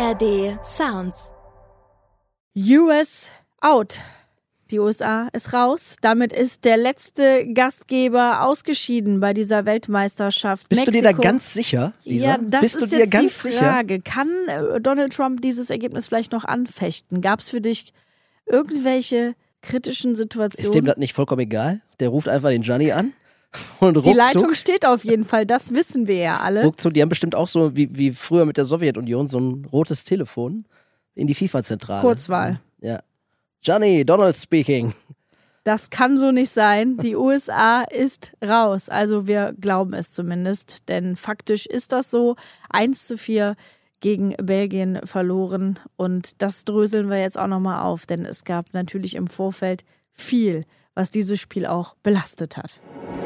ARD Sounds. US out. Die USA ist raus. Damit ist der letzte Gastgeber ausgeschieden bei dieser Weltmeisterschaft. Bist Mexiko. du dir da ganz sicher, Lisa? Ja, das Bist ist du dir jetzt ganz die sicher? Frage. Kann Donald Trump dieses Ergebnis vielleicht noch anfechten? Gab es für dich irgendwelche kritischen Situationen? Ist dem das nicht vollkommen egal? Der ruft einfach den Gianni an und ruckzuck. Die Leitung steht auf jeden Fall, das wissen wir ja alle. Ruckzuck, die haben bestimmt auch so wie früher mit der Sowjetunion so ein rotes Telefon in die FIFA-Zentrale. Kurzwahl. Ja. Gianni, Donald speaking. Das kann so nicht sein. Die USA ist raus. Also wir glauben es zumindest. Denn faktisch ist das so. 1:4 gegen Belgien verloren. Und das dröseln wir jetzt auch nochmal auf. Denn es gab natürlich im Vorfeld viel, was dieses Spiel auch belastet hat.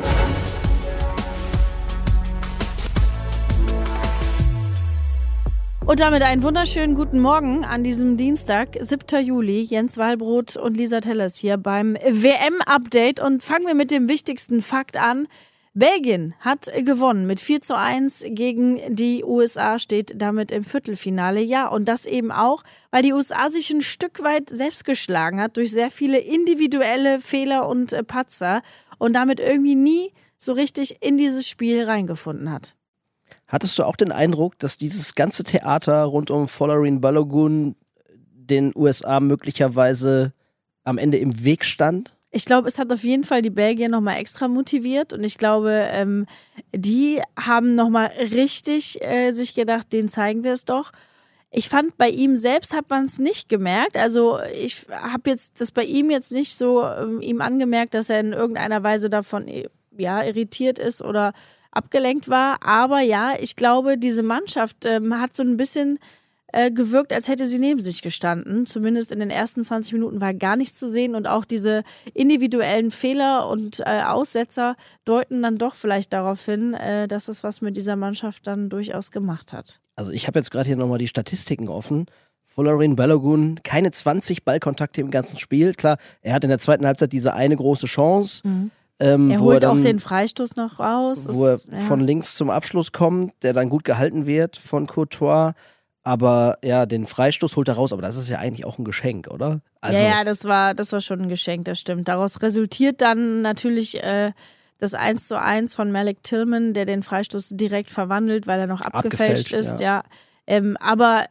Und damit einen wunderschönen guten Morgen an diesem Dienstag, 7. Juli. Jens Wallbrot und Lisa Tellers hier beim WM-Update. Und fangen wir mit dem wichtigsten Fakt an. Belgien hat gewonnen mit 4:1 gegen die USA, steht damit im Viertelfinale. Ja, und das eben auch, weil die USA sich ein Stück weit selbst geschlagen hat durch sehr viele individuelle Fehler und Patzer und damit irgendwie nie so richtig in dieses Spiel reingefunden hat. Hattest du auch den Eindruck, dass dieses ganze Theater rund um Folarin Balogun den USA möglicherweise am Ende im Weg stand? Ich glaube, es hat auf jeden Fall die Belgier nochmal extra motiviert und ich glaube, die haben nochmal richtig sich gedacht, denen zeigen wir es doch. Ich fand, bei ihm selbst hat man es nicht gemerkt. Also ich habe jetzt das bei ihm jetzt nicht so ihm angemerkt, dass er in irgendeiner Weise davon irritiert ist oder abgelenkt war. Aber ja, ich glaube, diese Mannschaft hat so ein bisschen gewirkt, als hätte sie neben sich gestanden. Zumindest in den ersten 20 Minuten war gar nichts zu sehen. Und auch diese individuellen Fehler und Aussetzer deuten dann doch vielleicht darauf hin, dass es was mit dieser Mannschaft dann durchaus gemacht hat. Also ich habe jetzt gerade hier nochmal die Statistiken offen. Folarin Balogun, keine 20 Ballkontakte im ganzen Spiel. Klar, er hat in der zweiten Halbzeit diese eine große Chance. Mhm. Er holt dann auch den Freistoß noch raus. Wo er von links zum Abschluss kommt, der dann gut gehalten wird von Courtois. Aber ja, den Freistoß holt er raus. Aber das ist ja eigentlich auch ein Geschenk, oder? Also, ja, das war schon ein Geschenk, das stimmt. Daraus resultiert dann natürlich das 1:1 von Malik Tillman, der den Freistoß direkt verwandelt, weil er noch abgefälscht ist. Ja. Aber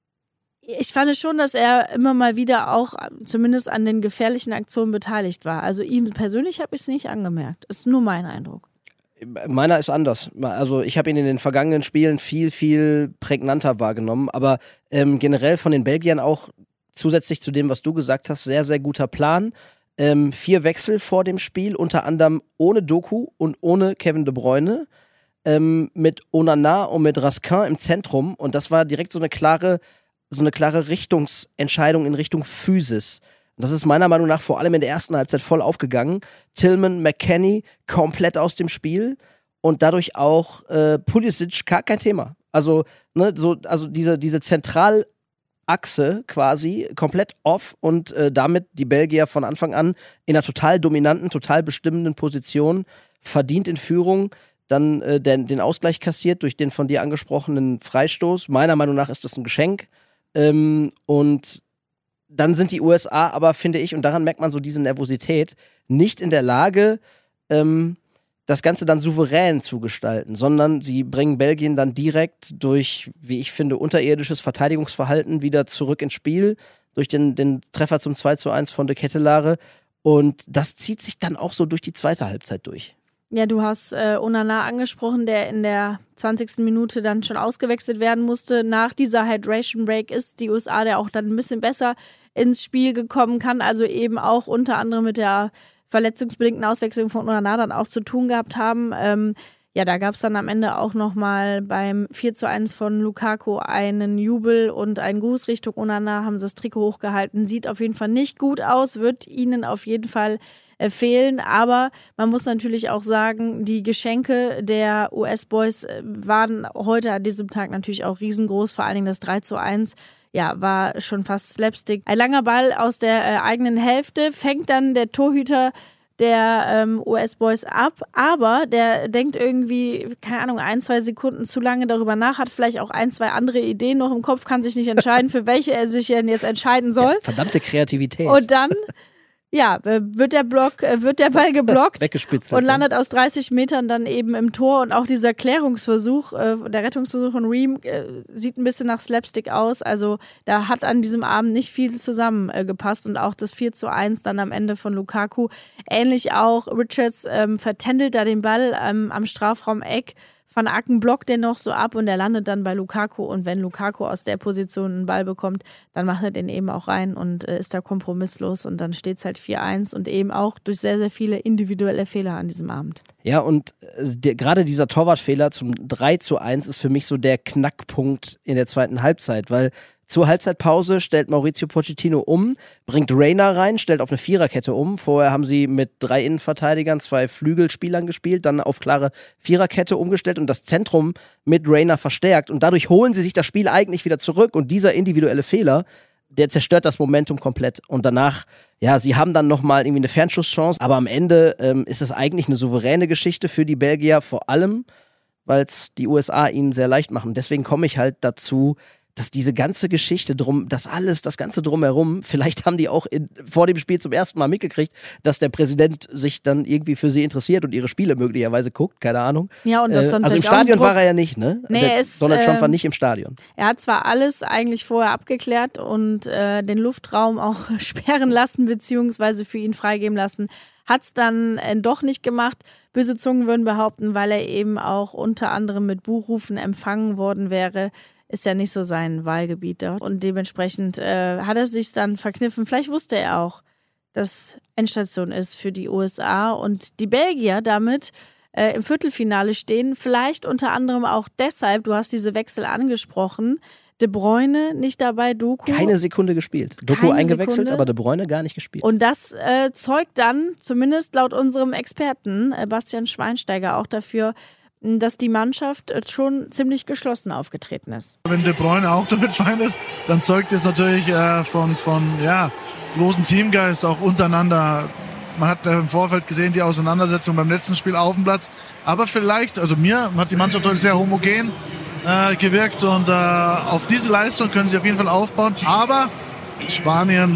ich fand schon, dass er immer mal wieder auch zumindest an den gefährlichen Aktionen beteiligt war. Also ihm persönlich habe ich es nicht angemerkt. Ist nur mein Eindruck. Meiner ist anders. Also ich habe ihn in den vergangenen Spielen viel, viel prägnanter wahrgenommen. Aber generell von den Belgiern auch zusätzlich zu dem, was du gesagt hast, sehr, sehr guter Plan. 4 Wechsel vor dem Spiel, unter anderem ohne Doku und ohne Kevin De Bruyne. Mit Onana und mit Raskin im Zentrum. Und das war direkt so eine klare Richtungsentscheidung in Richtung Physis. Und das ist meiner Meinung nach vor allem in der ersten Halbzeit voll aufgegangen. Tillman, McKennie komplett aus dem Spiel und dadurch auch Pulisic gar kein Thema. Also diese Zentralachse quasi komplett off und damit die Belgier von Anfang an in einer total dominanten, total bestimmenden Position, verdient in Führung, dann den Ausgleich kassiert durch den von dir angesprochenen Freistoß. Meiner Meinung nach ist das ein Geschenk. Und dann sind die USA aber, finde ich, und daran merkt man so diese Nervosität, nicht in der Lage, das Ganze dann souverän zu gestalten, sondern sie bringen Belgien dann direkt durch, wie ich finde, unterirdisches Verteidigungsverhalten wieder zurück ins Spiel, durch den Treffer zum 2:1 von De Ketelaere. Und das zieht sich dann auch so durch die zweite Halbzeit durch. Ja, du hast Onana angesprochen, der in der 20. Minute dann schon ausgewechselt werden musste. Nach dieser Hydration Break ist die USA, der auch dann ein bisschen besser ins Spiel gekommen kann. Also eben auch unter anderem mit der verletzungsbedingten Auswechslung von Onana dann auch zu tun gehabt haben. Da gab es dann am Ende auch nochmal beim 4:1 von Lukaku einen Jubel und einen Gruß Richtung Onana, haben sie das Trikot hochgehalten. Sieht auf jeden Fall nicht gut aus, wird ihnen auf jeden Fall fehlen, aber man muss natürlich auch sagen, die Geschenke der US-Boys waren heute an diesem Tag natürlich auch riesengroß, vor allen Dingen das 3:1, war schon fast Slapstick. Ein langer Ball aus der eigenen Hälfte, fängt dann der Torhüter der US-Boys ab, aber der denkt irgendwie, keine Ahnung, 1-2 Sekunden zu lange darüber nach, hat vielleicht auch 1-2 andere Ideen noch im Kopf, kann sich nicht entscheiden, für welche er sich denn jetzt entscheiden soll. Ja, verdammte Kreativität. Und dann wird der Ball geblockt und landet aus 30 Metern dann eben im Tor. Und auch dieser Klärungsversuch, der Rettungsversuch von Ream, sieht ein bisschen nach Slapstick aus. Also da hat an diesem Abend nicht viel zusammengepasst. Und auch das 4:1 dann am Ende von Lukaku. Ähnlich auch, Richards vertändelt da den Ball am Strafraum-Eck. Van Aken blockt den noch so ab und er landet dann bei Lukaku. Und wenn Lukaku aus der Position einen Ball bekommt, dann macht er den eben auch rein und ist da kompromisslos. Und dann steht es halt 4:1 und eben auch durch sehr, sehr viele individuelle Fehler an diesem Abend. Ja, und gerade dieser Torwartfehler zum 3:1 ist für mich so der Knackpunkt in der zweiten Halbzeit, weil zur Halbzeitpause stellt Mauricio Pochettino um, bringt Reina rein, stellt auf eine Viererkette um. Vorher haben sie mit 3 Innenverteidigern, 2 Flügelspielern gespielt, dann auf klare Viererkette umgestellt und das Zentrum mit Reina verstärkt. Und dadurch holen sie sich das Spiel eigentlich wieder zurück. Und dieser individuelle Fehler, der zerstört das Momentum komplett. Und danach, ja, sie haben dann nochmal irgendwie eine Fernschusschance. Aber am Ende ist es eigentlich eine souveräne Geschichte für die Belgier, vor allem, weil es die USA ihnen sehr leicht machen. Deswegen komme ich halt dazu, dass diese ganze Geschichte drum, das Ganze drumherum, vielleicht haben die auch vor dem Spiel zum ersten Mal mitgekriegt, dass der Präsident sich dann irgendwie für sie interessiert und ihre Spiele möglicherweise guckt, keine Ahnung. Ja, und das dann also im Stadion war er ja nicht, ne? Nee, Donald Trump war nicht im Stadion. Er hat zwar alles eigentlich vorher abgeklärt und den Luftraum auch sperren lassen, beziehungsweise für ihn freigeben lassen, hat es dann doch nicht gemacht. Böse Zungen würden behaupten, weil er eben auch unter anderem mit Buhrufen empfangen worden wäre. Ist ja nicht so sein Wahlgebiet dort. Und dementsprechend hat er sich dann verkniffen. Vielleicht wusste er auch, dass Endstation ist für die USA und die Belgier damit im Viertelfinale stehen. Vielleicht unter anderem auch deshalb, du hast diese Wechsel angesprochen, De Bruyne nicht dabei, Doku. Keine Sekunde gespielt. Doku eingewechselt, aber De Bruyne gar nicht gespielt. Und das zeugt dann, zumindest laut unserem Experten, Bastian Schweinsteiger, auch dafür, dass die Mannschaft schon ziemlich geschlossen aufgetreten ist. Wenn De Bruyne auch damit fein ist, dann zeugt es natürlich von großen Teamgeist auch untereinander. Man hat im Vorfeld gesehen, die Auseinandersetzung beim letzten Spiel auf dem Platz. Aber vielleicht, also mir hat die Mannschaft heute sehr homogen gewirkt und auf diese Leistung können sie auf jeden Fall aufbauen. Aber Spanien,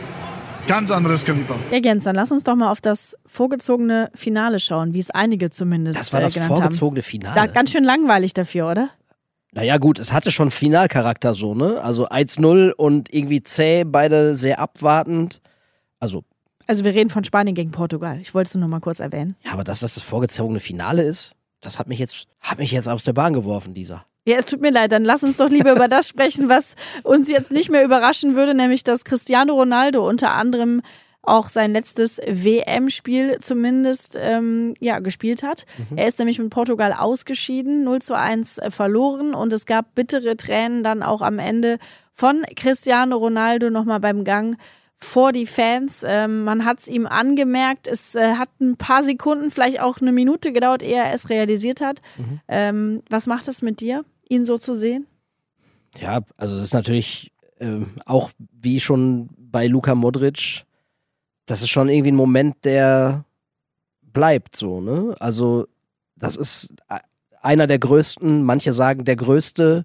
ganz anderes Kaliber. Ja, Jens, dann lass uns doch mal auf das vorgezogene Finale schauen, wie es einige zumindest das war das genannt vorgezogene Finale. Da, ganz schön langweilig dafür, oder? Naja gut, es hatte schon Finalcharakter so, ne? Also 1:0 und irgendwie zäh, beide sehr abwartend. Also wir reden von Spanien gegen Portugal. Ich wollte es nur noch mal kurz erwähnen. Ja, aber dass das vorgezogene Finale ist, das hat mich jetzt aus der Bahn geworfen, dieser. Ja, es tut mir leid, dann lass uns doch lieber über das sprechen, was uns jetzt nicht mehr überraschen würde, nämlich dass Cristiano Ronaldo unter anderem auch sein letztes WM-Spiel zumindest gespielt hat. Er ist nämlich mit Portugal ausgeschieden, 0:1 verloren und es gab bittere Tränen dann auch am Ende von Cristiano Ronaldo nochmal beim Gang vor die Fans. Man hat es ihm angemerkt, es hat ein paar Sekunden, vielleicht auch eine Minute gedauert, ehe er es realisiert hat. Was macht es mit dir, ihn so zu sehen? Ja, also es ist natürlich auch wie schon bei Luka Modric, das ist schon irgendwie ein Moment, der bleibt so, ne? Also das ist einer der größten, manche sagen der größte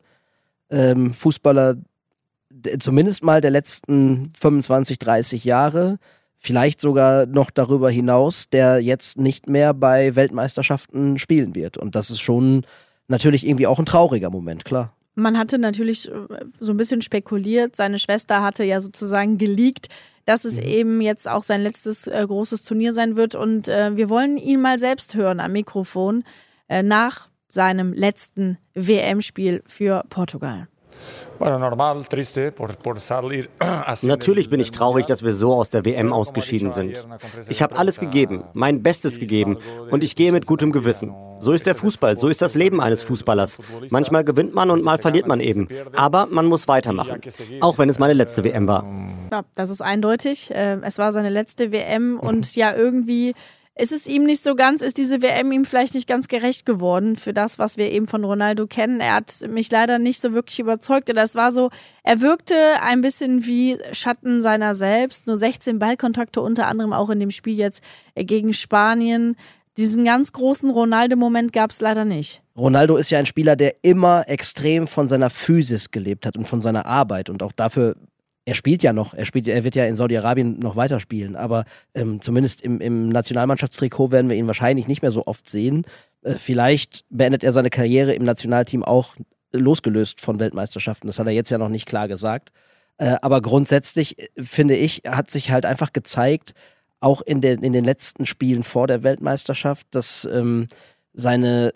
Fußballer zumindest mal der letzten 25, 30 Jahre, vielleicht sogar noch darüber hinaus, der jetzt nicht mehr bei Weltmeisterschaften spielen wird. Und das ist schon natürlich irgendwie auch ein trauriger Moment, klar. Man hatte natürlich so ein bisschen spekuliert, seine Schwester hatte ja sozusagen geleakt, dass es eben jetzt auch sein letztes großes Turnier sein wird. Und wir wollen ihn mal selbst hören am Mikrofon nach seinem letzten WM-Spiel für Portugal. Natürlich bin ich traurig, dass wir so aus der WM ausgeschieden sind. Ich habe alles gegeben, mein Bestes gegeben und ich gehe mit gutem Gewissen. So ist der Fußball, so ist das Leben eines Fußballers. Manchmal gewinnt man und mal verliert man eben. Aber man muss weitermachen, auch wenn es meine letzte WM war. Ja, das ist eindeutig. Es war seine letzte WM und ja irgendwie ist es ihm nicht so ganz, ist diese WM ihm vielleicht nicht ganz gerecht geworden für das, was wir eben von Ronaldo kennen. Er hat mich leider nicht so wirklich überzeugt. Oder es war so, er wirkte ein bisschen wie Schatten seiner selbst. Nur 16 Ballkontakte, unter anderem auch in dem Spiel jetzt gegen Spanien. Diesen ganz großen Ronaldo-Moment gab es leider nicht. Ronaldo ist ja ein Spieler, der immer extrem von seiner Physis gelebt hat und von seiner Arbeit und auch dafür. Er spielt ja noch, er wird ja in Saudi-Arabien noch weiterspielen, aber zumindest im Nationalmannschaftstrikot werden wir ihn wahrscheinlich nicht mehr so oft sehen. Vielleicht beendet er seine Karriere im Nationalteam auch losgelöst von Weltmeisterschaften. Das hat er jetzt ja noch nicht klar gesagt. Aber grundsätzlich, finde ich, hat sich halt einfach gezeigt, auch in den letzten Spielen vor der Weltmeisterschaft, dass seine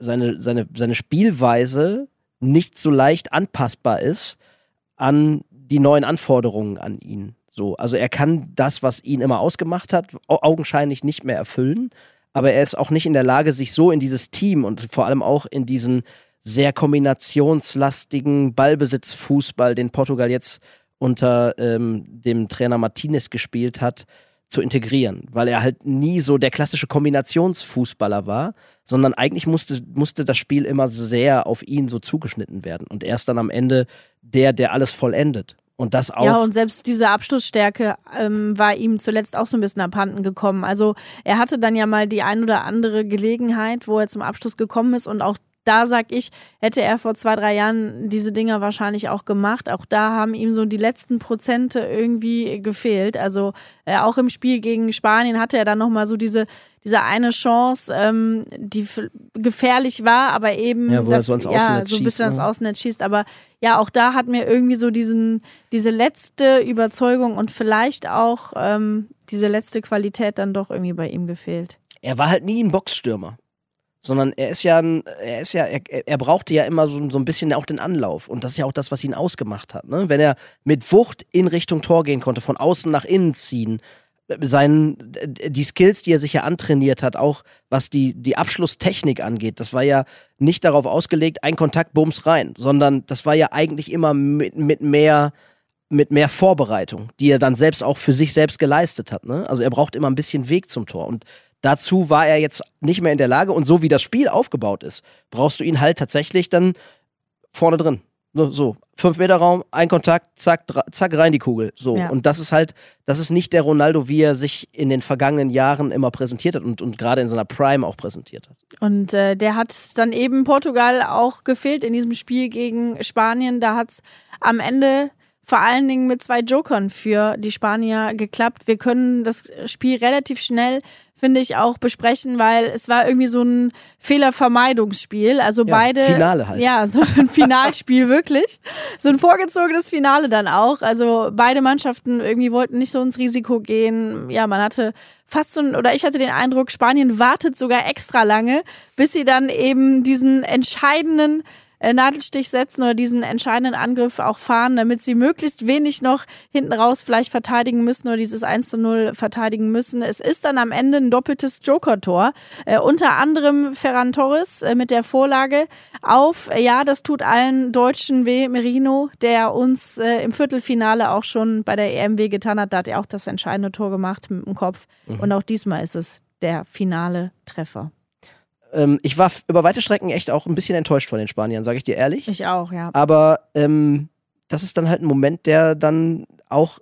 Spielweise nicht so leicht anpassbar ist an die neuen Anforderungen an ihn. So, also er kann das, was ihn immer ausgemacht hat, augenscheinlich nicht mehr erfüllen, aber er ist auch nicht in der Lage, sich so in dieses Team und vor allem auch in diesen sehr kombinationslastigen Ballbesitzfußball, den Portugal jetzt unter dem Trainer Martinez gespielt hat, zu integrieren, weil er halt nie so der klassische Kombinationsfußballer war, sondern eigentlich musste das Spiel immer sehr auf ihn so zugeschnitten werden und er ist dann am Ende der alles vollendet. Und das auch. Ja, und selbst diese Abschlussstärke war ihm zuletzt auch so ein bisschen abhanden gekommen. Also er hatte dann ja mal die ein oder andere Gelegenheit, wo er zum Abschluss gekommen ist und auch da sag ich, hätte er vor 2-3 Jahren diese Dinger wahrscheinlich auch gemacht. Auch da haben ihm so die letzten Prozente irgendwie gefehlt. Also auch im Spiel gegen Spanien hatte er dann nochmal so diese eine Chance, die gefährlich war, aber eben wo er so ans Außennetz so ein bisschen ans Außennetz schießt. Aber ja, auch da hat mir irgendwie so diese letzte Überzeugung und vielleicht auch diese letzte Qualität dann doch irgendwie bei ihm gefehlt. Er war halt nie ein Boxstürmer. Sondern er brauchte ja immer so ein bisschen auch den Anlauf. Und das ist ja auch das, was ihn ausgemacht hat. Ne? Wenn er mit Wucht in Richtung Tor gehen konnte, von außen nach innen ziehen, die Skills, die er sich ja antrainiert hat, auch was die Abschlusstechnik angeht, das war ja nicht darauf ausgelegt, ein Kontakt, Bums rein, sondern das war ja eigentlich immer mit mehr Vorbereitung, die er dann selbst auch für sich selbst geleistet hat. Ne? Also er braucht immer ein bisschen Weg zum Tor. Und dazu war er jetzt nicht mehr in der Lage und so wie das Spiel aufgebaut ist, brauchst du ihn halt tatsächlich dann vorne drin. So, 5-Meter-Raum, ein Kontakt, zack, rein die Kugel. So. Ja. Und das ist nicht der Ronaldo, wie er sich in den vergangenen Jahren immer präsentiert hat und gerade in seiner Prime auch präsentiert hat. Und der hat dann eben Portugal auch gefehlt in diesem Spiel gegen Spanien. Da hat es am Ende vor allen Dingen mit 2 Jokern für die Spanier geklappt. Wir können das Spiel relativ schnell, finde ich, auch besprechen, weil es war irgendwie so ein Fehlervermeidungsspiel. Also beide. Finale halt. Ja, so ein Finalspiel wirklich. So ein vorgezogenes Finale dann auch. Also beide Mannschaften irgendwie wollten nicht so ins Risiko gehen. Ja, man hatte fast ich hatte den Eindruck, Spanien wartet sogar extra lange, bis sie dann eben diesen entscheidenden Nadelstich setzen oder diesen entscheidenden Angriff auch fahren, damit sie möglichst wenig noch hinten raus vielleicht verteidigen müssen oder dieses 1:0 verteidigen müssen. Es ist dann am Ende ein doppeltes Joker-Tor. Unter anderem Ferran Torres mit der Vorlage auf, das tut allen Deutschen weh, Merino, der uns im Viertelfinale auch schon bei der EM wehgetan hat. Da hat er auch das entscheidende Tor gemacht mit dem Kopf. Und auch diesmal ist es der finale Treffer. Ich war über weite Strecken echt auch ein bisschen enttäuscht von den Spaniern, sage ich dir ehrlich. Ich auch, ja. Aber das ist dann halt ein Moment, der dann auch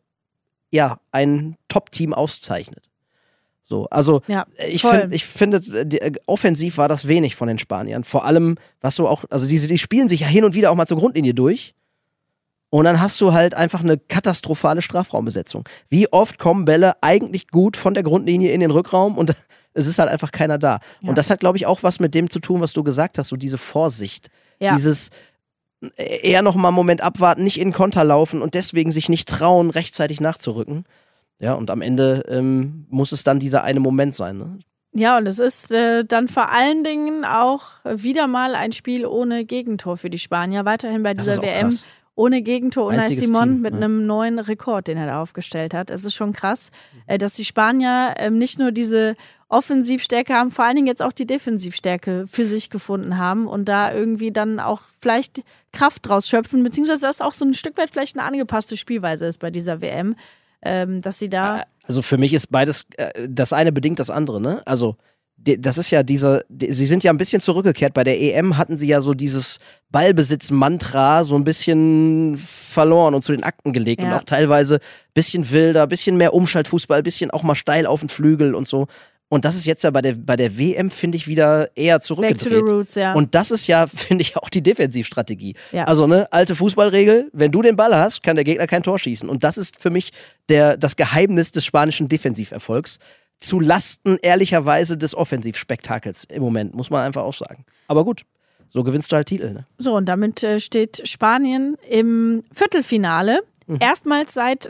ein Top-Team auszeichnet. So, also ich finde, offensiv war das wenig von den Spaniern. Vor allem, was du auch, also die spielen sich ja hin und wieder auch mal zur Grundlinie durch. Und dann hast du halt einfach eine katastrophale Strafraumbesetzung. Wie oft kommen Bälle eigentlich gut von der Grundlinie in den Rückraum und es ist halt einfach keiner da. Ja. Und das hat, glaube ich, auch was mit dem zu tun, was du gesagt hast, so diese Vorsicht. Ja. Dieses eher noch mal einen Moment abwarten, nicht in den Konter laufen und deswegen sich nicht trauen, rechtzeitig nachzurücken. Ja, und am Ende muss es dann dieser eine Moment sein, ne? Ja, und es ist dann vor allen Dingen auch wieder mal ein Spiel ohne Gegentor für die Spanier. Weiterhin bei dieser WM. Krass. Ohne Gegentor, Unai Simon mit einem neuen Rekord, den er da aufgestellt hat. Es ist schon krass, dass die Spanier nicht nur diese Offensivstärke haben, vor allen Dingen jetzt auch die Defensivstärke für sich gefunden haben und da irgendwie dann auch vielleicht Kraft draus schöpfen, beziehungsweise dass auch so ein Stück weit vielleicht eine angepasste Spielweise ist bei dieser WM, dass sie da... Also für mich ist beides, das eine bedingt das andere, ne? Also das ist ja sie sind ja ein bisschen zurückgekehrt. Bei der EM hatten sie ja so dieses Ballbesitz-Mantra so ein bisschen verloren und zu den Akten gelegt und auch teilweise ein bisschen wilder, ein bisschen mehr Umschaltfußball, ein bisschen auch mal steil auf den Flügel und so. Und das ist jetzt ja bei der WM, finde ich, wieder eher zurückgedreht. Back to the roots, ja. Und das ist ja, finde ich, auch die Defensivstrategie. Ja. Also, alte Fußballregel, wenn du den Ball hast, kann der Gegner kein Tor schießen. Und das ist für mich das Geheimnis des spanischen Defensiverfolgs. Zu Lasten, ehrlicherweise, des Offensivspektakels im Moment, muss man einfach auch sagen. Aber gut, so gewinnst du halt Titel. Ne? So, und damit steht Spanien im Viertelfinale. Erstmals seit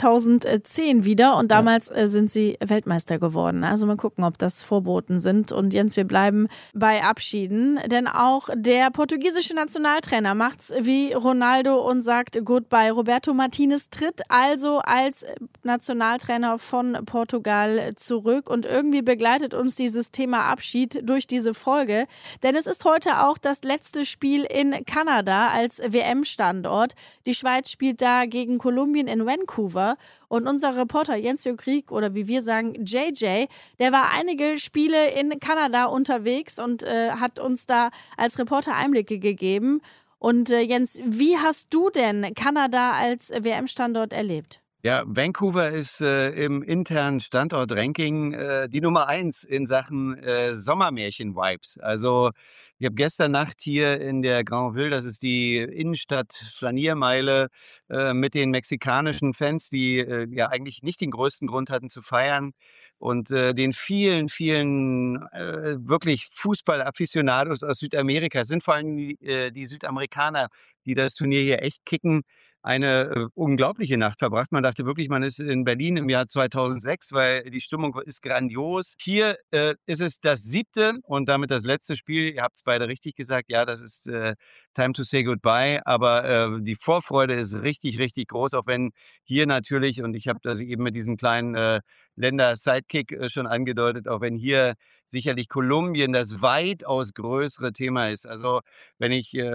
2010 wieder und damals sind sie Weltmeister geworden. Also mal gucken, ob das Vorboten sind. Und Jens, wir bleiben bei Abschieden, denn auch der portugiesische Nationaltrainer macht's wie Ronaldo und sagt Goodbye. Roberto Martinez tritt also als Nationaltrainer von Portugal zurück und irgendwie begleitet uns dieses Thema Abschied durch diese Folge, denn es ist heute auch das letzte Spiel in Kanada als WM-Standort. Die Schweiz spielt da gegen Kolumbien in Vancouver und unser Reporter Jens-Jörg Rieck, oder wie wir sagen JJ, der war einige Spiele in Kanada unterwegs und hat uns da als Reporter Einblicke gegeben. Und Jens, wie hast du denn Kanada als WM-Standort erlebt? Ja, Vancouver ist im internen Standort-Ranking die Nummer 1 in Sachen Sommermärchen-Vibes. Also ich habe gestern Nacht hier in der Granville, das ist die Innenstadt-Flaniermeile, mit den mexikanischen Fans, die ja eigentlich nicht den größten Grund hatten zu feiern, und den vielen, vielen wirklich Fußball-Afficionados aus Südamerika. Es sind vor allem die Südamerikaner, die das Turnier hier echt kicken, eine unglaubliche Nacht verbracht. Man dachte wirklich, man ist in Berlin im Jahr 2006, weil die Stimmung ist grandios. Hier ist es das 7. und damit das letzte Spiel. Ihr habt es beide richtig gesagt. Ja, das ist Time to say goodbye. Aber die Vorfreude ist richtig, richtig groß, auch wenn hier natürlich, und ich habe das eben mit diesem kleinen Länder-Sidekick schon angedeutet, auch wenn hier sicherlich Kolumbien das weitaus größere Thema ist. Also wenn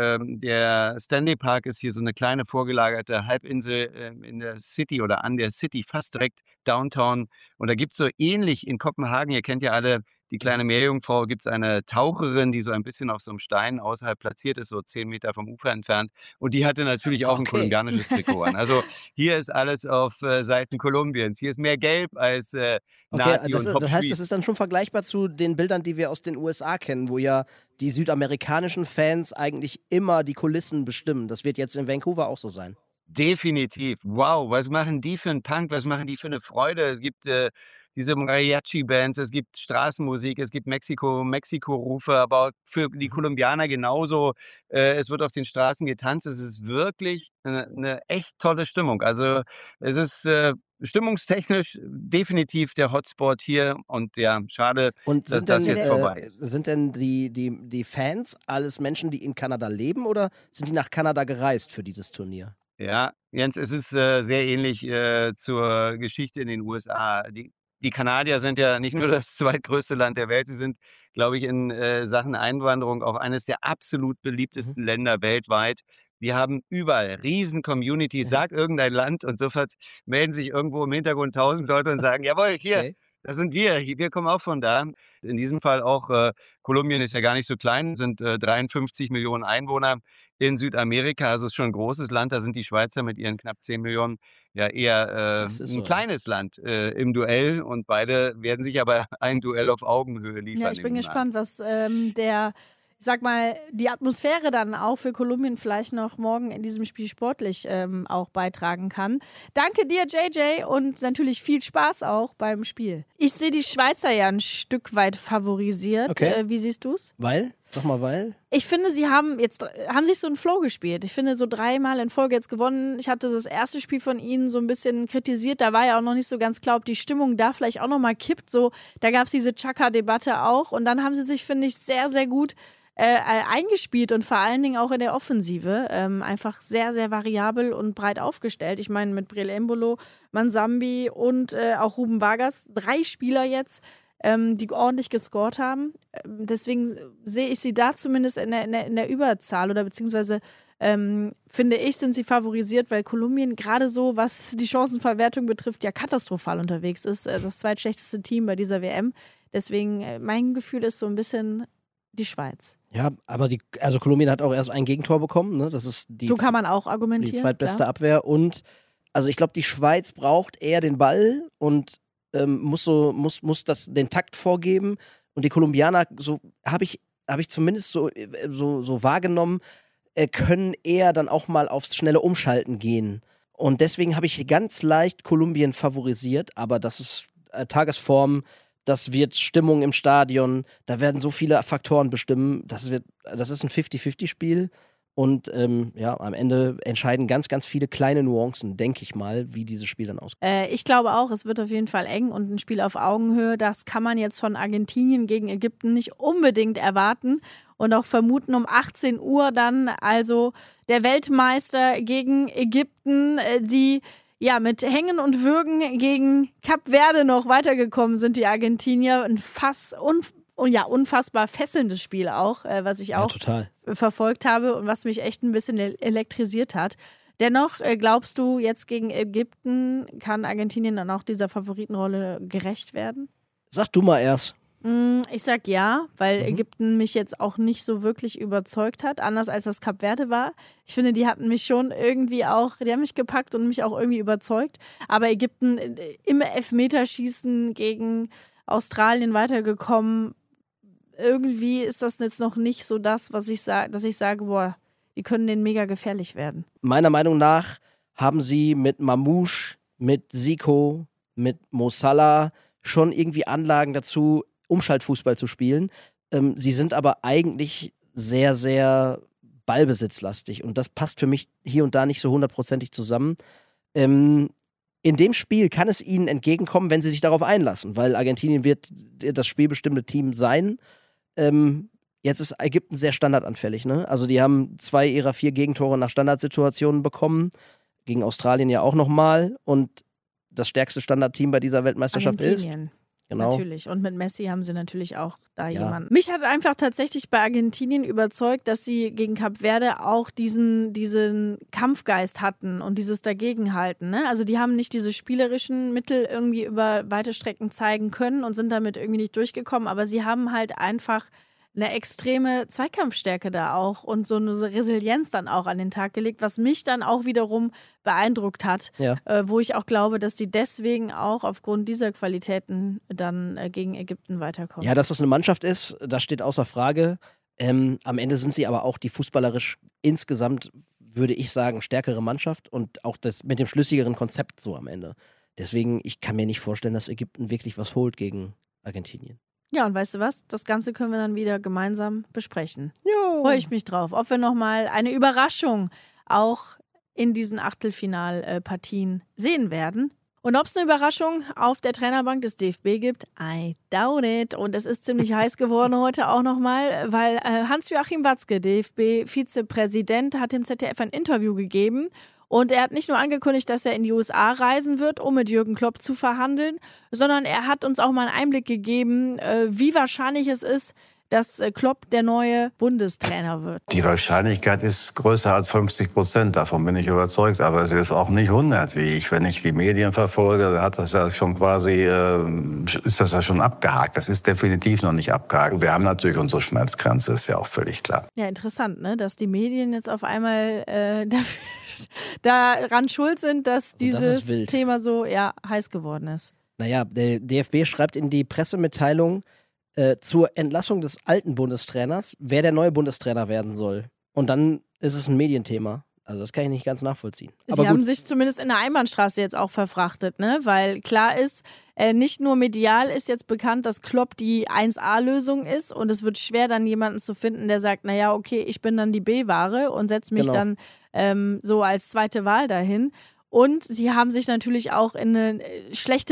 der Stanley Park ist hier so eine kleine vorgelagerte Halbinsel in der City oder an der City, fast direkt Downtown. Und da gibt es so ähnlich in Kopenhagen, ihr kennt ja alle die kleine Meerjungfrau, gibt es eine Taucherin, die so ein bisschen auf so einem Stein außerhalb platziert ist, so 10 Meter vom Ufer entfernt. Und die hatte natürlich auch ein kolumbianisches Trikot an. Also hier ist alles auf Seiten Kolumbiens. Hier ist mehr Gelb als Nazi und Top. Das heißt, das ist dann schon vergleichbar zu den Bildern, die wir aus den USA kennen, wo ja die südamerikanischen Fans eigentlich immer die Kulissen bestimmen. Das wird jetzt in Vancouver auch so sein. Definitiv. Wow, was machen die für einen Punk? Was machen die für eine Freude? Es gibt diese Mariachi-Bands, es gibt Straßenmusik, es gibt Mexiko-Rufe, aber auch für die Kolumbianer genauso. Es wird auf den Straßen getanzt. Es ist wirklich eine echt tolle Stimmung. Also es ist stimmungstechnisch definitiv der Hotspot hier und ja, schade, dass das jetzt vorbei ist. Sind denn die Fans alles Menschen, die in Kanada leben, oder sind die nach Kanada gereist für dieses Turnier? Ja, Jens, es ist sehr ähnlich zur Geschichte in den USA. Die Kanadier sind ja nicht nur das zweitgrößte Land der Welt, sie sind, glaube ich, in Sachen Einwanderung auch eines der absolut beliebtesten Länder weltweit. Wir haben überall riesen Communities, sag irgendein Land und sofort melden sich irgendwo im Hintergrund 1000 Leute und sagen, jawohl, hier, das sind wir kommen auch von da. In diesem Fall auch, Kolumbien ist ja gar nicht so klein, sind 53 Millionen Einwohner in Südamerika, also ist schon ein großes Land, da sind die Schweizer mit ihren knapp 10 Millionen ja eher ein kleines Land im Duell, und beide werden sich aber ein Duell auf Augenhöhe liefern. Ja, ich bin gespannt, was ich sag mal, die Atmosphäre dann auch für Kolumbien vielleicht noch morgen in diesem Spiel sportlich auch beitragen kann. Danke dir, JJ, und natürlich viel Spaß auch beim Spiel. Ich sehe die Schweizer ja ein Stück weit favorisiert. Okay. Wie siehst du es? Weil? Sag mal, weil? Ich finde, sie haben sich so einen Flow gespielt. Ich finde, so 3-mal in Folge jetzt gewonnen. Ich hatte das erste Spiel von ihnen so ein bisschen kritisiert. Da war ja auch noch nicht so ganz klar, ob die Stimmung da vielleicht auch noch mal kippt. So, da gab es diese Chaka-Debatte auch. Und dann haben sie sich, finde ich, sehr, sehr gut eingespielt und vor allen Dingen auch in der Offensive. Einfach sehr, sehr variabel und breit aufgestellt. Ich meine, mit Breel Embolo, Manzambi und auch Ruben Vargas, 3 Spieler jetzt, die ordentlich gescored haben. Deswegen sehe ich sie da zumindest in der Überzahl, oder beziehungsweise finde ich, sind sie favorisiert, weil Kolumbien gerade so, was die Chancenverwertung betrifft, ja katastrophal unterwegs ist. Das zweitschlechteste Team bei dieser WM. Deswegen, mein Gefühl ist so ein bisschen die Schweiz. Ja, aber Kolumbien hat auch erst ein Gegentor bekommen. Ne? Das ist so kann man auch argumentieren. Die zweitbeste Abwehr. Und also ich glaube, die Schweiz braucht eher den Ball und muss den Takt vorgeben. Und die Kolumbianer, so habe ich zumindest so wahrgenommen, können eher dann auch mal aufs schnelle Umschalten gehen. Und deswegen habe ich ganz leicht Kolumbien favorisiert, aber das ist Tagesform, das wird Stimmung im Stadion, da werden so viele Faktoren bestimmen, das ist ein 50-50-Spiel und am Ende entscheiden ganz, ganz viele kleine Nuancen, denke ich mal, wie dieses Spiel dann ausgeht. Ich glaube auch, es wird auf jeden Fall eng und ein Spiel auf Augenhöhe, das kann man jetzt von Argentinien gegen Ägypten nicht unbedingt erwarten. Und auch vermuten um 18 Uhr dann, also der Weltmeister gegen Ägypten, die ja mit Hängen und Würgen gegen Kap Verde noch weitergekommen sind, die Argentinier. Ein unfassbar fesselndes Spiel auch, was ich auch verfolgt habe und was mich echt ein bisschen elektrisiert hat. Dennoch, glaubst du, jetzt gegen Ägypten kann Argentinien dann auch dieser Favoritenrolle gerecht werden? Sag du mal erst. Ich sag ja, weil Ägypten mich jetzt auch nicht so wirklich überzeugt hat, anders als das Kap Verde war. Ich finde, die hatten mich schon irgendwie auch, die haben mich gepackt und mich auch irgendwie überzeugt. Aber Ägypten im Elfmeterschießen gegen Australien weitergekommen. Irgendwie ist das jetzt noch nicht so das, was ich sage, dass ich sage, boah, die können denen mega gefährlich werden. Meiner Meinung nach haben sie mit Mamouche, mit Zico, mit Mo Salah schon irgendwie Anlagen dazu, Umschaltfußball zu spielen. Sie sind aber eigentlich sehr, sehr ballbesitzlastig und das passt für mich hier und da nicht so hundertprozentig zusammen. In dem Spiel kann es ihnen entgegenkommen, wenn sie sich darauf einlassen, weil Argentinien wird das spielbestimmte Team sein. Jetzt ist Ägypten sehr standardanfällig, ne? Also die haben 2 ihrer 4 Gegentore nach Standardsituationen bekommen, gegen Australien ja auch nochmal und das stärkste Standardteam bei dieser Weltmeisterschaft ist. Genau. Natürlich. Und mit Messi haben sie natürlich auch da jemanden. Mich hat einfach tatsächlich bei Argentinien überzeugt, dass sie gegen Kap Verde auch diesen Kampfgeist hatten und dieses Dagegenhalten. Ne? Also die haben nicht diese spielerischen Mittel irgendwie über weite Strecken zeigen können und sind damit irgendwie nicht durchgekommen, aber sie haben halt einfach eine extreme Zweikampfstärke da auch und so eine Resilienz dann auch an den Tag gelegt, was mich dann auch wiederum beeindruckt hat, wo ich auch glaube, dass die deswegen auch aufgrund dieser Qualitäten dann gegen Ägypten weiterkommen. Ja, dass das eine Mannschaft ist, das steht außer Frage. Am Ende sind sie aber auch die fußballerisch insgesamt, würde ich sagen, stärkere Mannschaft und auch das mit dem schlüssigeren Konzept so am Ende. Deswegen, ich kann mir nicht vorstellen, dass Ägypten wirklich was holt gegen Argentinien. Ja, und weißt du was? Das Ganze können wir dann wieder gemeinsam besprechen. Ja. Freue ich mich drauf. Ob wir nochmal eine Überraschung auch in diesen Achtelfinalpartien sehen werden. Und ob es eine Überraschung auf der Trainerbank des DFB gibt, I doubt it. Und es ist ziemlich heiß geworden heute auch nochmal, weil Hans-Joachim Watzke, DFB-Vizepräsident, hat dem ZDF ein Interview gegeben. Und er hat nicht nur angekündigt, dass er in die USA reisen wird, um mit Jürgen Klopp zu verhandeln, sondern er hat uns auch mal einen Einblick gegeben, wie wahrscheinlich es ist, dass Klopp der neue Bundestrainer wird. Die Wahrscheinlichkeit ist größer als 50%, davon bin ich überzeugt. Aber es ist auch nicht 100, wie ich. Wenn ich die Medien verfolge, hat das ja schon quasi, ist das ja schon abgehakt. Das ist definitiv noch nicht abgehakt. Wir haben natürlich unsere Schmerzgrenze, ist ja auch völlig klar. Ja, interessant, ne? Dass die Medien jetzt auf einmal daran schuld sind, dass dieses Thema so heiß geworden ist. Naja, der DFB schreibt in die Pressemitteilung, zur Entlassung des alten Bundestrainers, wer der neue Bundestrainer werden soll. Und dann ist es ein Medienthema. Also das kann ich nicht ganz nachvollziehen. Sie haben sich zumindest in der Einbahnstraße jetzt auch verfrachtet, ne? Weil klar ist, nicht nur medial ist jetzt bekannt, dass Klopp die 1A-Lösung ist und es wird schwer, dann jemanden zu finden, der sagt, naja, okay, ich bin dann die B-Ware und setze mich dann so als zweite Wahl dahin. Und sie haben sich natürlich auch in eine schlechte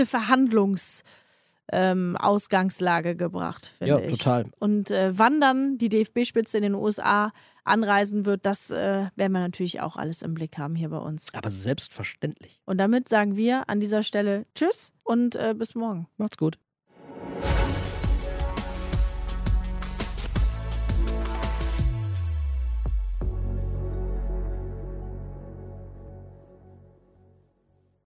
Ausgangslage gebracht, finde ich. Ja, total. Und wann dann die DFB-Spitze in den USA anreisen wird, das werden wir natürlich auch alles im Blick haben hier bei uns. Aber selbstverständlich. Und damit sagen wir an dieser Stelle Tschüss und bis morgen. Macht's gut.